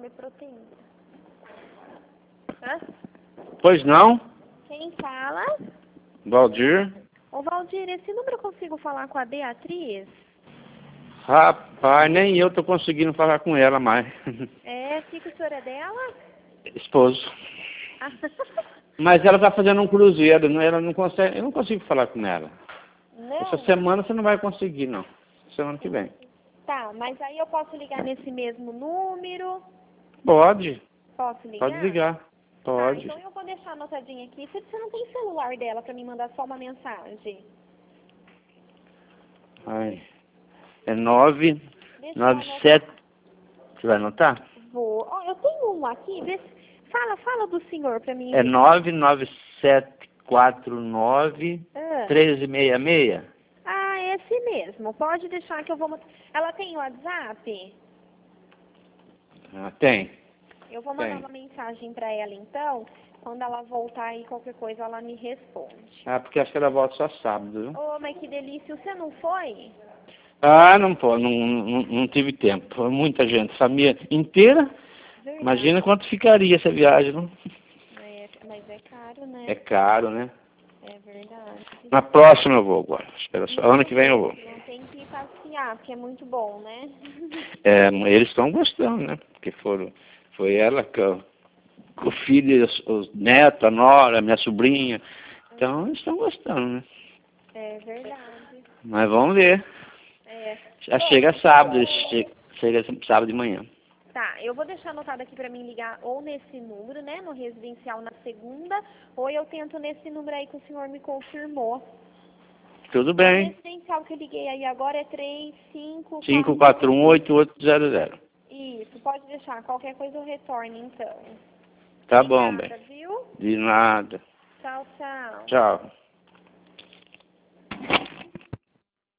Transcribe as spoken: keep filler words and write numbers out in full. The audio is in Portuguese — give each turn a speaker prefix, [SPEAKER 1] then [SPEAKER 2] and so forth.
[SPEAKER 1] é proteína. Hã?
[SPEAKER 2] Pois não?
[SPEAKER 1] Quem fala?
[SPEAKER 2] Valdir?
[SPEAKER 1] Ô, Valdir, esse número eu consigo falar com a Beatriz?
[SPEAKER 2] Rapaz, nem eu tô conseguindo falar com ela mais.
[SPEAKER 1] É, que que o senhor é dela?
[SPEAKER 2] Esposo. Mas ela tá fazendo um cruzeiro, não- ela não consegue, eu não consigo falar com ela.
[SPEAKER 1] Não?
[SPEAKER 2] Essa semana você não vai conseguir, não. Semana que vem.
[SPEAKER 1] Tá, mas aí eu posso ligar nesse mesmo número?
[SPEAKER 2] Pode,
[SPEAKER 1] Posso ligar?
[SPEAKER 2] pode ligar.
[SPEAKER 1] Tá,
[SPEAKER 2] Pode.
[SPEAKER 1] então eu vou deixar anotadinho aqui. Se você não tem celular dela pra me mandar só uma mensagem.
[SPEAKER 2] Ai. É nove,
[SPEAKER 1] Deixa eu
[SPEAKER 2] nove,
[SPEAKER 1] anotar.
[SPEAKER 2] sete. Você vai anotar?
[SPEAKER 1] Vou. Ó, eu tenho um aqui. Vê se... Fala, fala do senhor pra mim.
[SPEAKER 2] É nove, nove, sete, quatro, nove,
[SPEAKER 1] Ah.
[SPEAKER 2] treze, seis seis.
[SPEAKER 1] Ah, esse mesmo. Pode deixar que eu vou... Ela tem WhatsApp?
[SPEAKER 2] Ah, tem.
[SPEAKER 1] Eu vou mandar
[SPEAKER 2] Tem.
[SPEAKER 1] uma mensagem pra ela, então. Quando ela voltar aí, qualquer coisa, ela me responde.
[SPEAKER 2] Ah, porque acho que ela volta só sábado, viu?
[SPEAKER 1] Ô, mas que delícia. Você não foi?
[SPEAKER 2] Ah, não pô, não, não, não tive tempo. Foi muita gente, família inteira.
[SPEAKER 1] Verdade.
[SPEAKER 2] Imagina quanto ficaria essa viagem, não?
[SPEAKER 1] É, mas é caro, né?
[SPEAKER 2] É caro, né?
[SPEAKER 1] É verdade.
[SPEAKER 2] Na próxima eu vou agora. Espera só. Ano que vem eu vou.
[SPEAKER 1] Não tem que passear, porque é muito bom, né?
[SPEAKER 2] É, eles estão gostando, né? Porque foram, foi ela que eu- com o filho, os, os netos, a nora, minha sobrinha. Então eles estão gostando, né?
[SPEAKER 1] É verdade.
[SPEAKER 2] Mas vamos ver.
[SPEAKER 1] É.
[SPEAKER 2] Já
[SPEAKER 1] Bom,
[SPEAKER 2] chega sábado, che- chega sábado de manhã.
[SPEAKER 1] tá, eu vou deixar anotado aqui pra mim ligar ou nesse número, né, no residencial na segunda, ou eu tento nesse número aí que o senhor me confirmou.
[SPEAKER 2] Tudo
[SPEAKER 1] O
[SPEAKER 2] bem.
[SPEAKER 1] residencial que eu liguei aí agora é três cinco
[SPEAKER 2] cinco quatro um, oito oito zero zero.
[SPEAKER 1] Isso, pode deixar. Qualquer coisa eu retorno, então.
[SPEAKER 2] Tá bom, bem.
[SPEAKER 1] Obrigada, viu?
[SPEAKER 2] De nada.
[SPEAKER 1] Tchau, tchau.
[SPEAKER 2] Tchau.